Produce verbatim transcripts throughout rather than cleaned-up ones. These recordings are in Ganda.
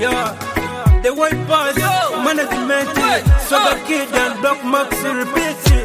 Yeah, the white boss, management, Swagger Kid and Block Max repeat it.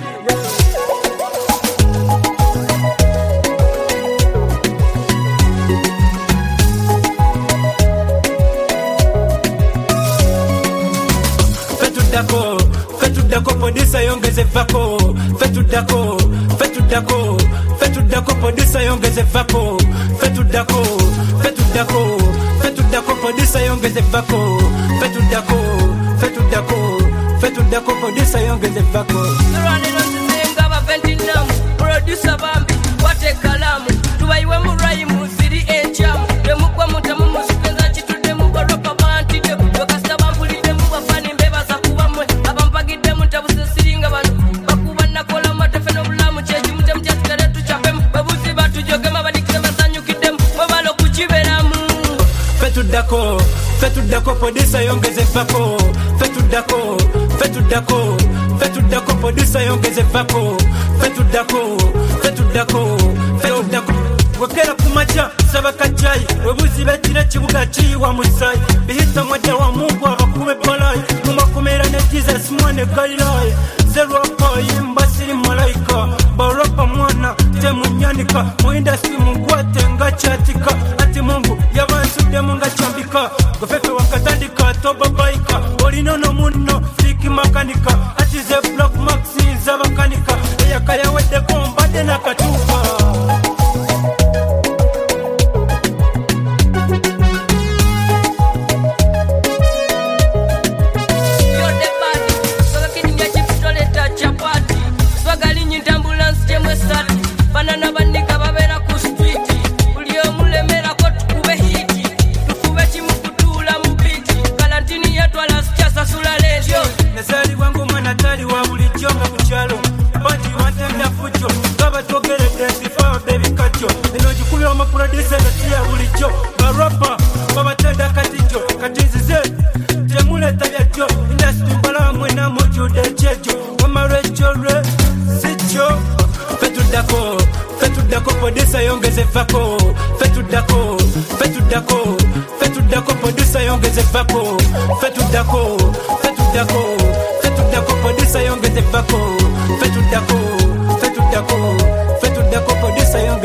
Fetu dako, fetu dako podisa yongeze vako. Fetu dako, fetu dako, fetu dako podisa yongeze vako. Fetu dako, fetu dako, fetu dako podisa yongeze vako. Fetu dako, fetu dako, fetu dako podisa yongeze vako. Running on the name gaba ventinam, producer bambi, wate kalamu, tuwaiwe muraimu, siri enchamu, demu kwa mutamu musipenza chitu demu kwa ropa banti demu, wakasta bambuli demu wafani mbeba za kuwamwe, abampagi demu tabuse siringa banu, bakuba nakola matefeno bulamu, cheji mtemu chatikare tuchapemu, babuzi batu jogema badikisema sanyu kidemu, mwabalo kuchiberamu. Fetu dako, fetu dako podisa yongeze vako. Fetu dako, fetu dako, fetu dako podisa yongeze vako. Fetu dako, fetu dako, fetu dako. Wakera kumacha sabaka chai, webuzi betire kibuga kiwa musai. Bihita mwaja wa Mungu abakube balai, mumakomera ne Jesus mwane gailai. Zero pa yimba siri malaika, baropa mwana temunyanika, mu industry mungwate ngachatika. Ati Mungu yabansude munga chambika, gofefe wakatandika toba baika. Olinono muno fiki makanika, ati ze Block Maxi zabakanika. Eyakaya wede kombade nakatuka. Banana bandika babera ku street, ulio mulemera ko tukube hiti, tukube mukutula mubiti, kalantini yetu alasichasa sula lesho. Nezali wangu manatali wa bulijonga kuchalo, bandi watenda fucho, gaba togere dance for baby kacho. Eno jikulu wa producer na tia bulijo, barapa baba tenda katijo, katizi ze, temule tabiajo, industry bala mwena mojo de chejo, wama recho re, sicho. Fetu dako, fetu dako podisa yongeze vako. Fetu dako, fetu dako, fetu dako podisa yongeze vako. Fetu dako, fetu dako, fetu dako podisa yongeze vako. Fetu dako, fetu dako, fetu dako podisa yongeze